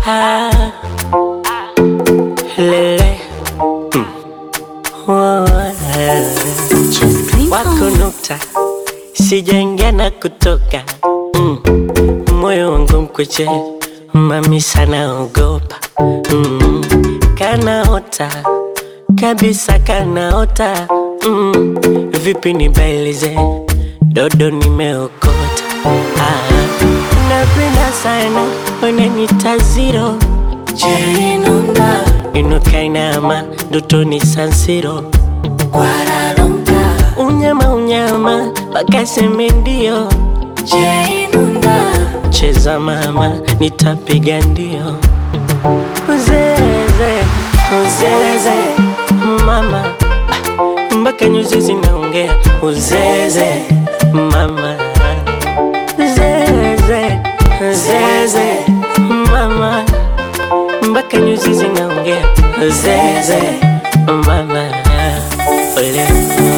Ah, lele wako nukta, sijaingia na kutoka moyo wangu mkweche, mami sana ogopa kanaota kabisa, kanaota vipi nibailize, dodo nimeokota. Napenda sana unanita zero, Jerinunda inuka inama, dutoni San Siro, unyama unyama wakaseme ndio, Jerinunda cheza mama, nitapiga ndio. Uzeze, uzeze mama, mpaka nyuzi zinaongea. Uzeze mama, zeze, zeze mama, mpaka nyuzi zinaongea. Zeze mama, ole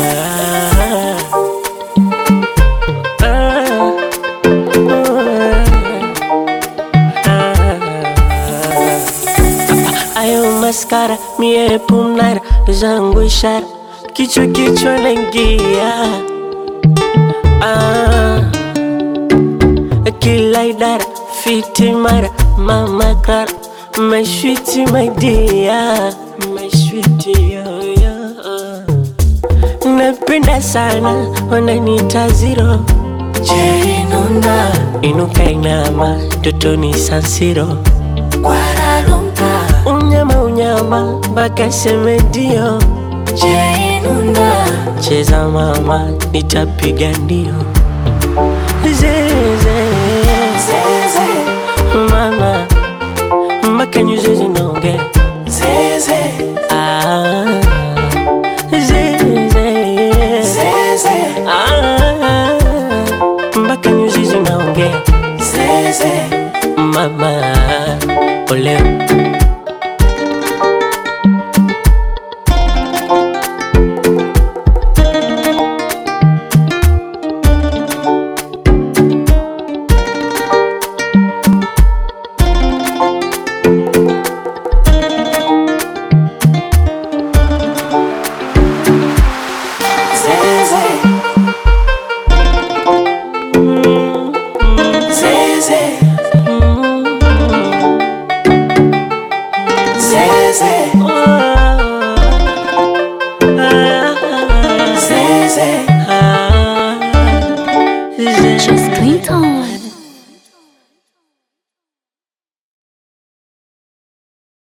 ayo maskara, mie pumnara zangu ishara, kichwa kichwa naingia kila idara fiti mara, mama kara my sweetie my dear, my sweetie yo yo. Napenda sana wananita zero, Jerinunda inuka inama, dutoni San Siro, unyama unyama mpaka seme ndio, Jerinunda cheza mama, nitapiga ndio. Zeze, zeze mama, mpaka nyuzi zinaongea. Zeze, zeze, zeze mpaka nyuzi zinaongea. Zeze mama, ole